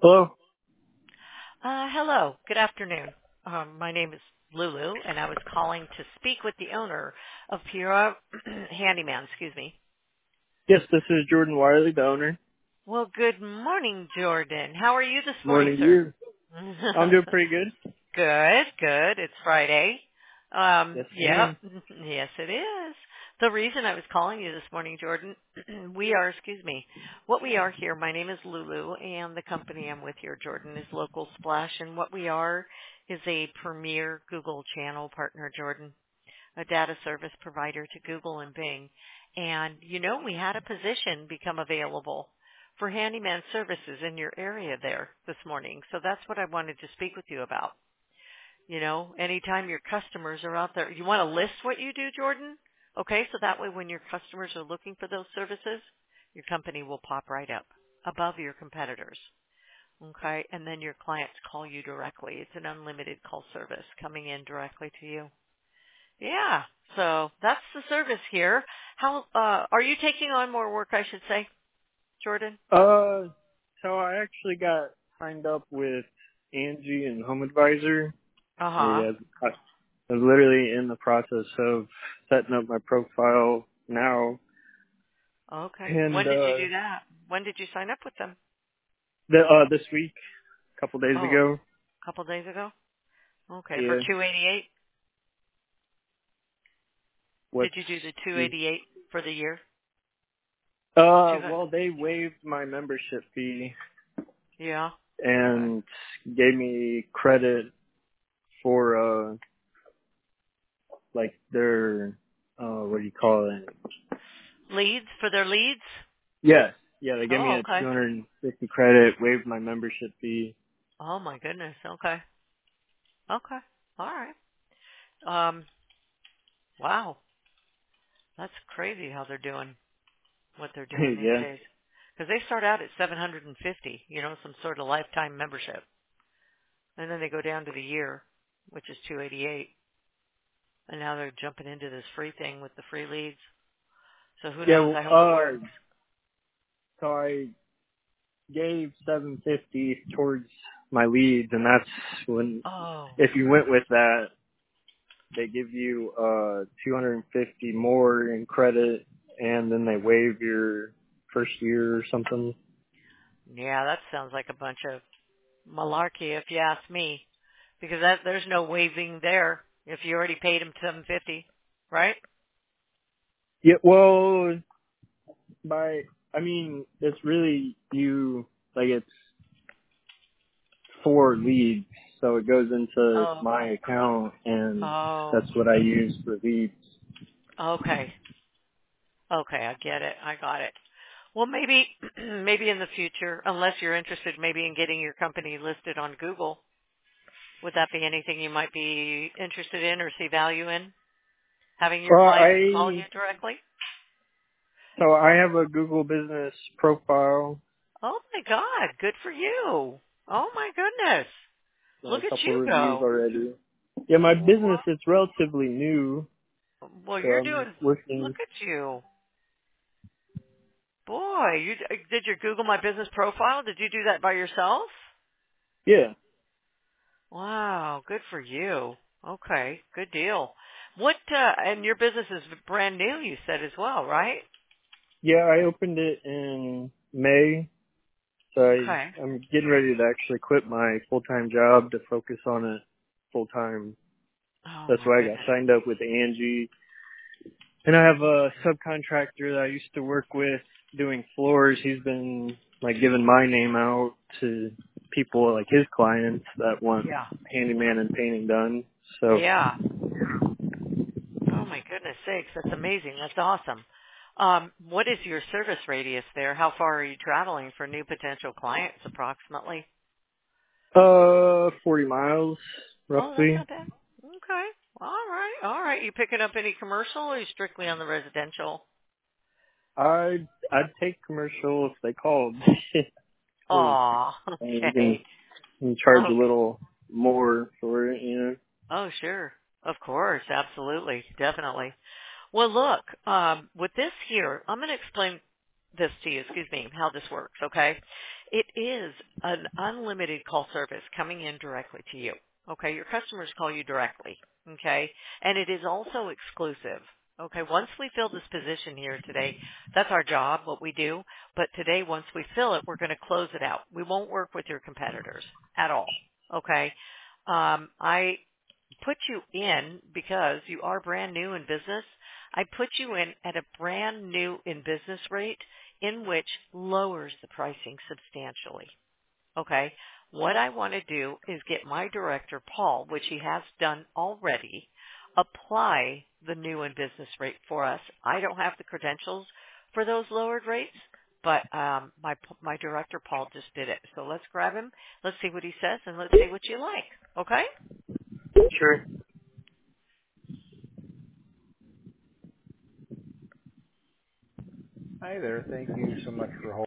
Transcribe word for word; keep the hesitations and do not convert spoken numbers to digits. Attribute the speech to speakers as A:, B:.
A: Hello.
B: Uh, hello. Good afternoon. Um, my name is Lulu, and I was calling to speak with the owner of Pura Handyman. Excuse me.
A: Yes, this is Jordan Wiley, the owner.
B: Well, good morning, Jordan. How are you this morning,
A: Morning to
B: sir?
A: you. I'm doing pretty good.
B: Good, good. It's Friday. Um,
A: Yes,
B: yep.
A: ma'am.
B: Yes, it is. The reason I was calling you this morning, Jordan, we are, excuse me, what we are here, my name is Lulu, and the company I'm with here, Jordan, is Local Splash, and what we are is a premier Google channel partner, Jordan, a data service provider to Google and Bing. And, you know, we had a position become available for handyman services in your area there this morning, so that's what I wanted to speak with you about. You know, anytime your customers are out there, you want to list what you do, Jordan? Okay, so that way when your customers are looking for those services, your company will pop right up above your competitors. Okay, and then your clients call you directly. It's an unlimited call service coming in directly to you. Yeah, so that's the service here. How, uh, are you taking on more work, I should say, Jordan?
A: Uh, so I actually got signed up with Angie and Home Advisor.
B: Uh-huh.
A: Yeah, I I was literally in the process of setting up my profile now.
B: Okay.
A: And,
B: When did you
A: uh,
B: do that? When did you sign up with them?
A: the, uh, this week, a couple days
B: Oh,
A: ago.
B: a couple days ago? Okay, for
A: Yeah.
B: two eighty-eight?
A: What's,
B: Did you do the two eighty-eight for the year?
A: uh,
B: Two hundred.
A: well, they waived my membership fee
B: Yeah. Okay.
A: and gave me credit for, uh, like their uh what do you call it?
B: Leads for their leads?
A: Yes. Yeah, they gave me
B: Oh,
A: a two
B: okay.
A: hundred and fifty credit, waived my membership fee.
B: Oh my goodness. Okay. Okay. All right. Um. Wow. That's crazy how they're doing what they're doing these
A: Yeah.
B: days. Because they start out at seven hundred fifty, you know, some sort of lifetime membership, and then they go down to the year, which is two eighty-eight, and now they're jumping into this free thing with the free leads. So who
A: Yeah,
B: knows?
A: well,
B: I hope it
A: uh
B: works.
A: so I gave seven fifty towards my leads, and that's when
B: Oh.
A: if you went with that, they give you uh two hundred fifty more in credit, and then they waive your first year or something.
B: Yeah, that sounds like a bunch of malarkey if you ask me. Because that there's no waiving there if you already paid him seven fifty, right?
A: Yeah, well, by I mean, it's really you like it's four leads, so it goes into
B: Oh,
A: my
B: okay.
A: account, and
B: Oh,
A: that's what I use for leads.
B: okay. Okay, I get it. I got it. Well, maybe maybe in the future, unless you're interested maybe in getting your company listed on Google, would that be anything you might be interested in or see value in? Having your
A: Well,
B: clients call you
A: I
B: directly?
A: so I have a Google business profile,
B: Oh my God, good for you. Oh my goodness.
A: got a
B: Look at
A: couple
B: you
A: reviews
B: go.
A: already. Yeah, my business
B: What?
A: is relatively new,
B: Well,
A: so
B: you're
A: I'm
B: doing, look
A: working.
B: at you. Boy, you did you Google my business profile? Did you do that by yourself?
A: Yeah,
B: Wow, good for you. Okay, good deal. What uh and your business is brand new, you said as well, right?
A: yeah, I opened it in May, so I,
B: Okay.
A: I'm getting ready to actually quit my full-time job to focus on it full-time.
B: Oh
A: That's
B: my
A: why I got
B: goodness.
A: signed up with Angie. And I have a subcontractor that I used to work with doing floors. He's been like giving my name out to people like his clients that want
B: Yeah.
A: handyman and painting done. So
B: Yeah. Oh my goodness sakes, that's amazing. That's awesome. Um, what is your service radius there? How far are you traveling for new potential clients approximately?
A: uh forty miles
B: Oh, that's
A: roughly.
B: not bad. Okay. All right. All right. You picking up any commercial or are you strictly on the residential?
A: I'd I'd take commercial if they called. Cause
B: Aw,
A: uh, you can,
B: okay.
A: you can charge a
B: Okay.
A: little more for it, you know.
B: Oh, sure. Of course. Absolutely. Definitely. Well, look, um, with this here, I'm going to explain. this to you, excuse me, how this works, okay? It is an unlimited call service coming in directly to you, okay? Your customers call you directly, okay? And it is also exclusive, okay? Once we fill this position here today, that's our job, what we do. But today, once we fill it, we're going to close it out. We won't work with your competitors at all, okay? Um, I put you in because you are brand new in business. I put you in at a brand new in business rate in which lowers the pricing substantially. Okay? What I want to do is get my director, Paul, which he has done already, apply the new in business rate for us. I don't have the credentials for those lowered rates, but um, my my director, Paul, just did it. So let's grab him. Let's see what he says, and let's see what you like. Okay?
A: Sure.
C: Hi there. Thank you so much for holding.